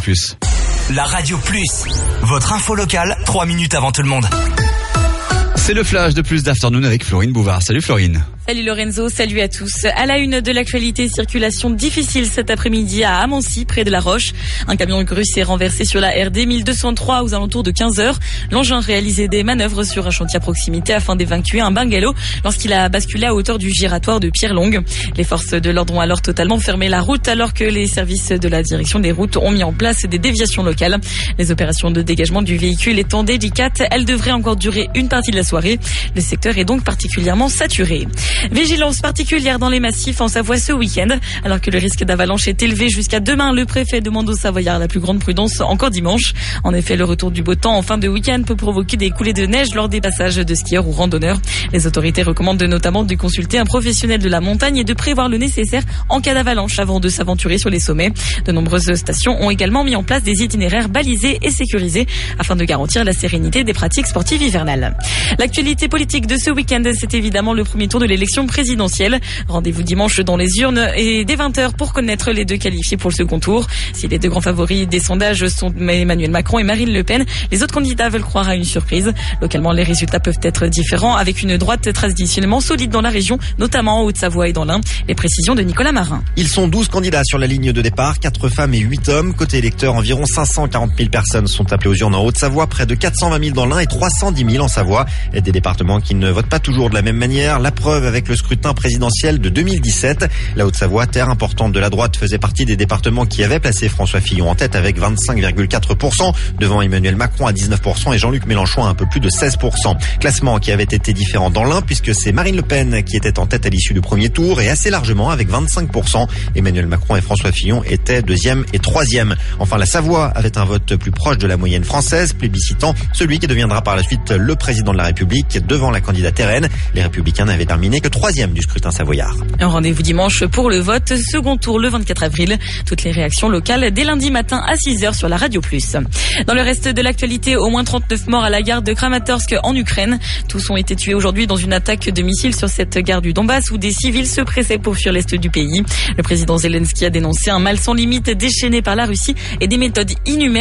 Plus. La Radio Plus, votre info locale, 3 minutes avant tout le monde. C'est le flash de Plus d'Afternoon avec Florine Bouvard. Salut Florine. Salut Lorenzo, salut à tous. À la une de l'actualité, circulation difficile cet après-midi à Amancy, près de La Roche. Un camion grue s'est renversé sur la RD 1203 aux alentours de 15h. L'engin réalisait des manœuvres sur un chantier à proximité afin d'évacuer un bungalow lorsqu'il a basculé à hauteur du giratoire de Pierre-Longue. Les forces de l'ordre ont alors totalement fermé la route alors que les services de la direction des routes ont mis en place des déviations locales. Les opérations de dégagement du véhicule étant délicates, elles devraient encore durer une partie de la soirée. Le secteur est donc particulièrement saturé. Vigilance particulière dans les massifs en Savoie ce week-end. Alors que le risque d'avalanche est élevé jusqu'à demain, le préfet demande aux Savoyards la plus grande prudence encore dimanche. En effet, le retour du beau temps en fin de week-end peut provoquer des coulées de neige lors des passages de skieurs ou randonneurs. Les autorités recommandent notamment de consulter un professionnel de la montagne et de prévoir le nécessaire en cas d'avalanche avant de s'aventurer sur les sommets. De nombreuses stations ont également mis en place des itinéraires balisés et sécurisés afin de garantir la sérénité des pratiques sportives hivernales. L'actualité politique de ce week-end, c'est évidemment le premier tour de l'élection présidentielle. Rendez-vous dimanche dans les urnes et dès 20h pour connaître les deux qualifiés pour le second tour. Si les deux grands favoris des sondages sont Emmanuel Macron et Marine Le Pen, les autres candidats veulent croire à une surprise. Localement, les résultats peuvent être différents avec une droite traditionnellement solide dans la région, notamment en Haute-Savoie et dans l'Ain. Les précisions de Nicolas Marin. Ils sont 12 candidats sur la ligne de départ, 4 femmes et 8 hommes. Côté électeurs, environ 540 000 personnes sont appelées aux urnes en Haute-Savoie, près de 420 000 dans l'Ain et 310 000 en Savoie. Et des départements qui ne votent pas toujours de la même manière. La preuve avec le scrutin présidentiel de 2017. La Haute-Savoie, terre importante de la droite, faisait partie des départements qui avaient placé François Fillon en tête avec 25,4%, devant Emmanuel Macron à 19% et Jean-Luc Mélenchon à un peu plus de 16%. Classement qui avait été différent dans l'Ain puisque c'est Marine Le Pen qui était en tête à l'issue du premier tour et assez largement avec 25%. Emmanuel Macron et François Fillon étaient 2e et 3e. Enfin, la Savoie avait un vote plus proche de la moyenne française, plébiscitant celui qui deviendra par la suite le président de la République devant la candidate RN. Les Républicains n'avaient terminé que 3e du scrutin savoyard. Rendez-vous dimanche pour le vote, second tour le 24 avril. Toutes les réactions locales dès lundi matin à 6h sur la Radio Plus. Dans le reste de l'actualité, au moins 39 morts à la gare de Kramatorsk en Ukraine. Tous ont été tués aujourd'hui dans une attaque de missiles sur cette gare du Donbass où des civils se pressaient pour fuir l'est du pays. Le président Zelensky a dénoncé un mal sans limite déchaîné par la Russie et des méthodes inhumaines